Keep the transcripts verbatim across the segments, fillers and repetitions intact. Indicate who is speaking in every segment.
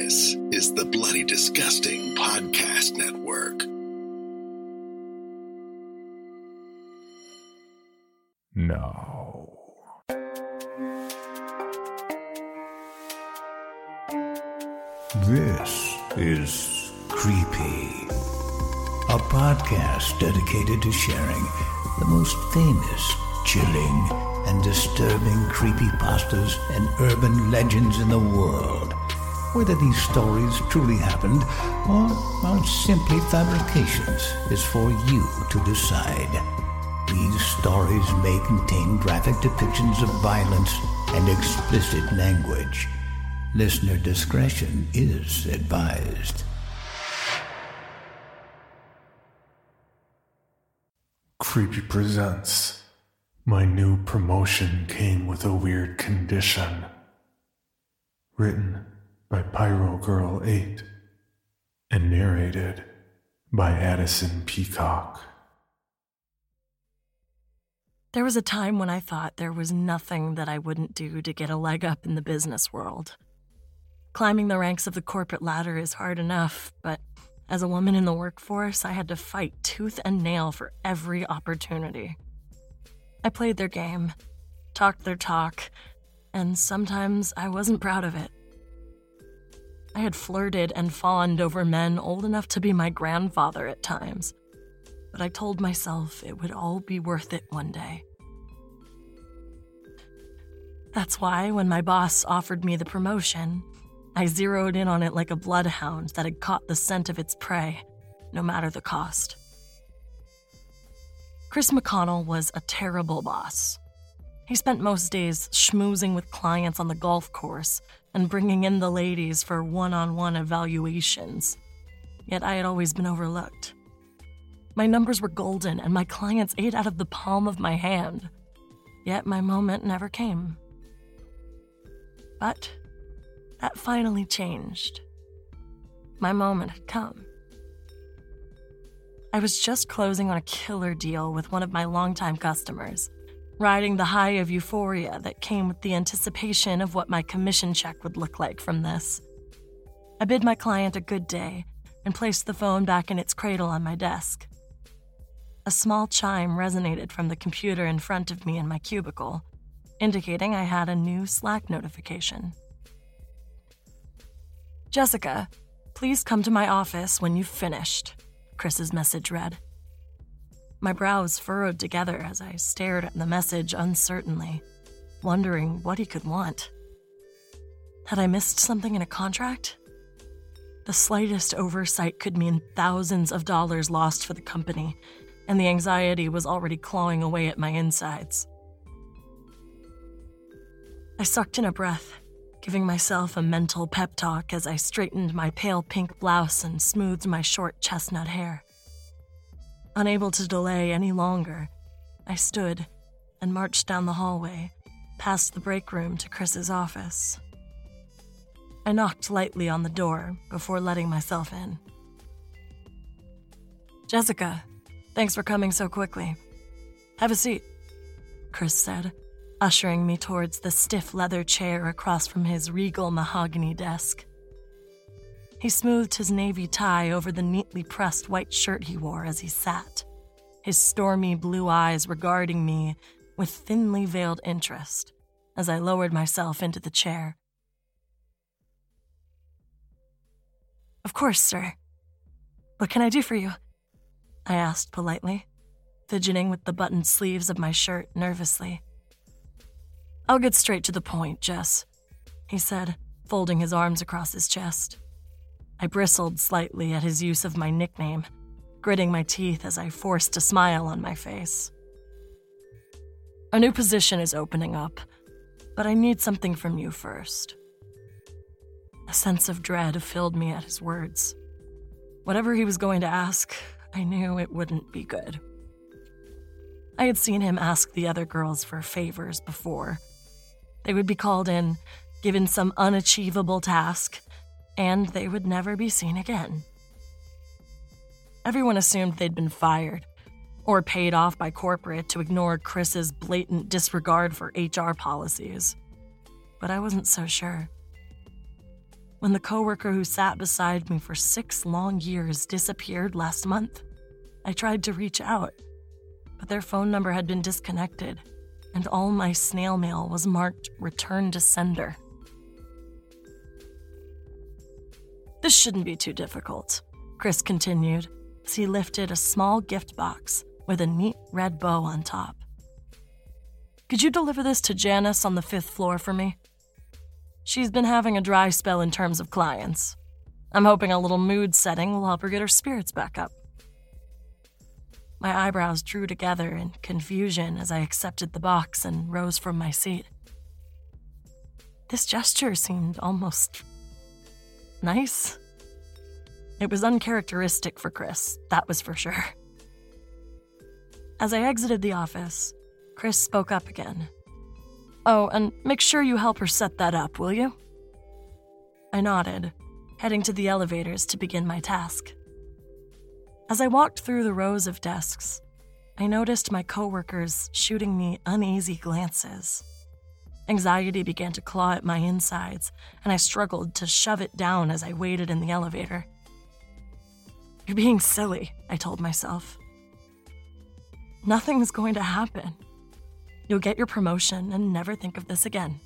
Speaker 1: This is the Bloody Disgusting Podcast Network.
Speaker 2: No. This is Creepy, a podcast dedicated to sharing the most famous, chilling, and disturbing creepypastas and urban legends in the world. Whether these stories truly happened or are simply fabrications is for you to decide. These stories may contain graphic depictions of violence and explicit language. Listener discretion is advised.
Speaker 3: Creepy presents My New Promotion Came with a Weird Condition. Written by Pyro Girl eight and narrated by Addison Peacock.
Speaker 4: There was a time when I thought there was nothing that I wouldn't do to get a leg up in the business world. Climbing the ranks of the corporate ladder is hard enough, but as a woman in the workforce, I had to fight tooth and nail for every opportunity. I played their game, talked their talk, and sometimes I wasn't proud of it. I had flirted and fawned over men old enough to be my grandfather at times, but I told myself it would all be worth it one day. That's why when my boss offered me the promotion, I zeroed in on it like a bloodhound that had caught the scent of its prey, no matter the cost. Chris McConnell was a terrible boss. He spent most days schmoozing with clients on the golf course and bringing in the ladies for one-on-one evaluations. Yet I had always been overlooked. My numbers were golden and my clients ate out of the palm of my hand. Yet my moment never came. But that finally changed. My moment had come. I was just closing on a killer deal with one of my longtime customers, riding the high of euphoria that came with the anticipation of what my commission check would look like from this. I bid my client a good day and placed the phone back in its cradle on my desk. A small chime resonated from the computer in front of me in my cubicle, indicating I had a new Slack notification. "Jessica, please come to my office when you've finished," Chris's message read. My brows furrowed together as I stared at the message uncertainly, wondering what he could want. Had I missed something in a contract? The slightest oversight could mean thousands of dollars lost for the company, and the anxiety was already clawing away at my insides. I sucked in a breath, giving myself a mental pep talk as I straightened my pale pink blouse and smoothed my short chestnut hair. Unable to delay any longer, I stood and marched down the hallway, past the break room to Chris's office. I knocked lightly on the door before letting myself in. "Jessica, thanks for coming so quickly. Have a seat," Chris said, ushering me towards the stiff leather chair across from his regal mahogany desk. He smoothed his navy tie over the neatly pressed white shirt he wore as he sat, his stormy blue eyes regarding me with thinly veiled interest as I lowered myself into the chair. "Of course, sir. What can I do for you?" I asked politely, fidgeting with the buttoned sleeves of my shirt nervously. "I'll get straight to the point, Jess," he said, folding his arms across his chest. I bristled slightly at his use of my nickname, gritting my teeth as I forced a smile on my face. "A new position is opening up, but I need something from you first." A sense of dread filled me at his words. Whatever he was going to ask, I knew it wouldn't be good. I had seen him ask the other girls for favors before. They would be called in, given some unachievable task, and they would never be seen again. Everyone assumed they'd been fired, or paid off by corporate to ignore Chris's blatant disregard for H R policies. But I wasn't so sure. when the coworker who sat beside me for six long years disappeared last month. I tried to reach out, but their phone number had been disconnected, and all my snail mail was marked return to sender. This shouldn't be too difficult, Chris continued as he lifted a small gift box with a neat red bow on top. Could you deliver this to Janice on the fifth floor for me? She's been having a dry spell in terms of clients. I'm hoping a little mood setting will help her get her spirits back up. My eyebrows drew together in confusion as I accepted the box and rose from my seat. This gesture seemed almost nice. It was uncharacteristic for Chris, that was for sure. As I exited the office, Chris spoke up again. Oh, and make sure you help her set that up, will you? I nodded, heading to the elevators to begin my task. As I walked through the rows of desks, I noticed my coworkers shooting me uneasy glances. Anxiety began to claw at my insides, and I struggled to shove it down as I waited in the elevator. You're being silly, I told myself. Nothing's going to happen. You'll get your promotion and never think of this again.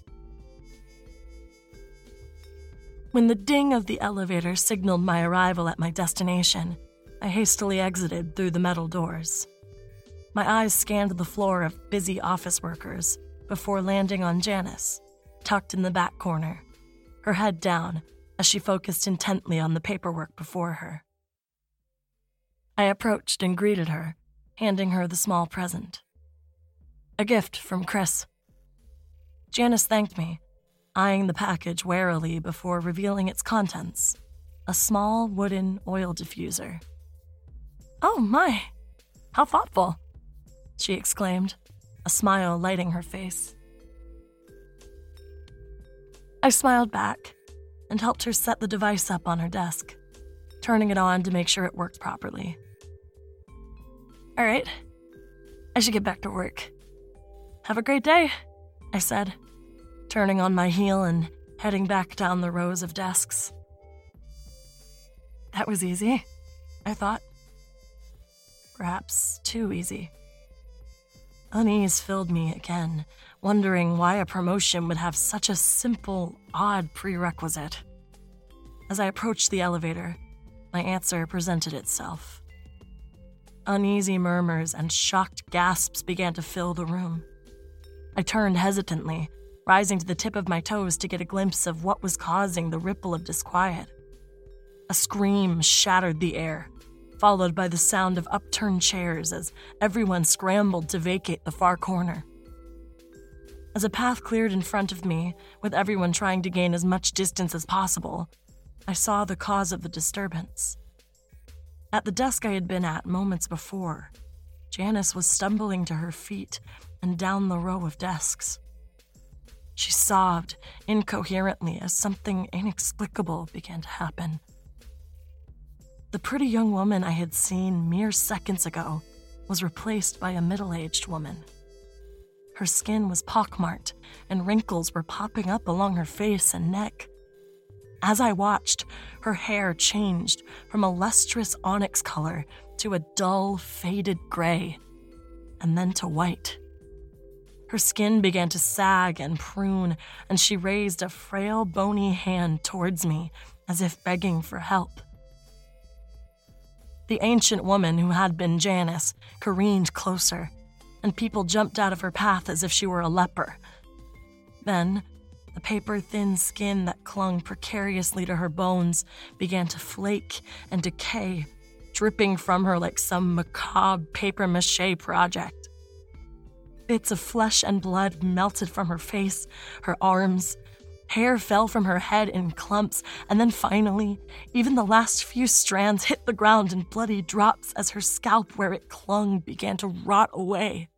Speaker 4: When the ding of the elevator signaled my arrival at my destination, I hastily exited through the metal doors. My eyes scanned the floor of busy office workers before landing on Janice, tucked in the back corner, her head down as she focused intently on the paperwork before her. I approached and greeted her, handing her the small present. A gift from Chris. Janice thanked me, eyeing the package warily before revealing its contents, a small wooden oil diffuser. Oh my, how thoughtful, she exclaimed, a smile lighting her face. I smiled back and helped her set the device up on her desk, turning it on to make sure it worked properly. All right, I should get back to work. Have a great day, I said, turning on my heel and heading back down the rows of desks. That was easy, I thought. Perhaps too easy. Unease filled me again, wondering why a promotion would have such a simple, odd prerequisite. As I approached the elevator, my answer presented itself. Uneasy murmurs and shocked gasps began to fill the room. I turned hesitantly, rising to the tip of my toes to get a glimpse of what was causing the ripple of disquiet. A scream shattered the air, followed by the sound of upturned chairs as everyone scrambled to vacate the far corner. As a path cleared in front of me, with everyone trying to gain as much distance as possible, I saw the cause of the disturbance. At the desk I had been at moments before, Janice was stumbling to her feet and down the row of desks. She sobbed incoherently as something inexplicable began to happen. The pretty young woman I had seen mere seconds ago was replaced by a middle-aged woman. Her skin was pockmarked, and wrinkles were popping up along her face and neck. As I watched, her hair changed from a lustrous onyx color to a dull, faded gray, and then to white. Her skin began to sag and prune, and she raised a frail, bony hand towards me, as if begging for help. The ancient woman who had been Janice careened closer, and people jumped out of her path as if she were a leper. Then, the paper-thin skin that clung precariously to her bones began to flake and decay, dripping from her like some macabre papier-mâché project. Bits of flesh and blood melted from her face, her arms. Hair fell from her head in clumps, and then finally, even the last few strands hit the ground in bloody drops as her scalp where it clung began to rot away.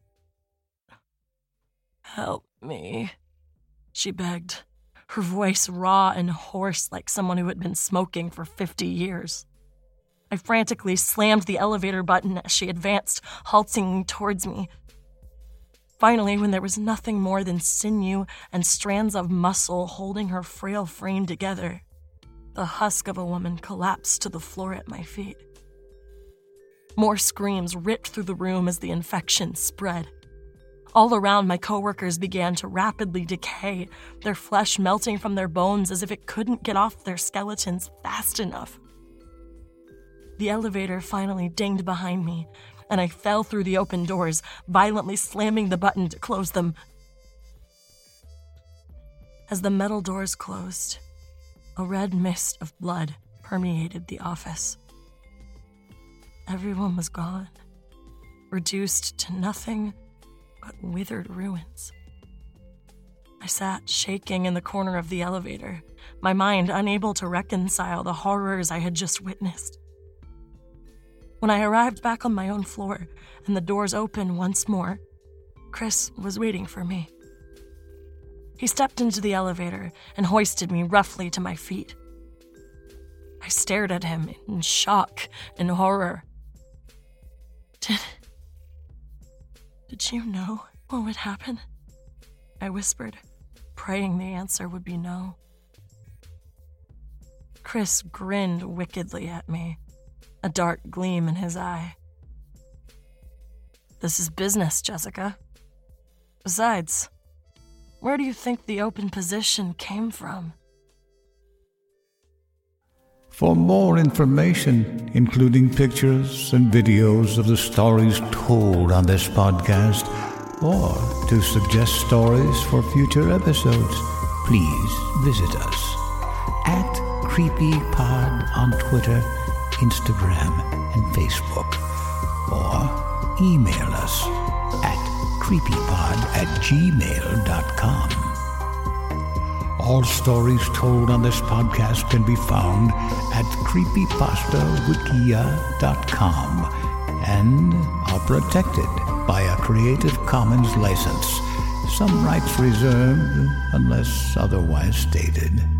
Speaker 4: "Help me," she begged, her voice raw and hoarse like someone who had been smoking for fifty years. I frantically slammed the elevator button as she advanced, haltingly towards me. Finally, when there was nothing more than sinew and strands of muscle holding her frail frame together, the husk of a woman collapsed to the floor at my feet. More screams ripped through the room as the infection spread. All around, my coworkers began to rapidly decay, their flesh melting from their bones as if it couldn't get off their skeletons fast enough. The elevator finally dinged behind me, and I fell through the open doors, violently slamming the button to close them. As the metal doors closed, a red mist of blood permeated the office. Everyone was gone, reduced to nothing but withered ruins. I sat shaking in the corner of the elevator, my mind unable to reconcile the horrors I had just witnessed. When I arrived back on my own floor and the doors opened once more, Chris was waiting for me. He stepped into the elevator and hoisted me roughly to my feet. I stared at him in shock and horror. Did... Did you know what would happen? I whispered, praying the answer would be no. Chris grinned wickedly at me, a dark gleam in his eye. This is business, Jessica. Besides, where do you think the open position came from?
Speaker 2: For more information, including pictures and videos of the stories told on this podcast, or to suggest stories for future episodes, please visit us at CreepyPod on Twitter, Instagram, and Facebook, or email us at creepypod at gmail dot com. All stories told on this podcast can be found at creepypasta wikia dot com and are protected by a Creative Commons license. Some rights reserved unless otherwise stated.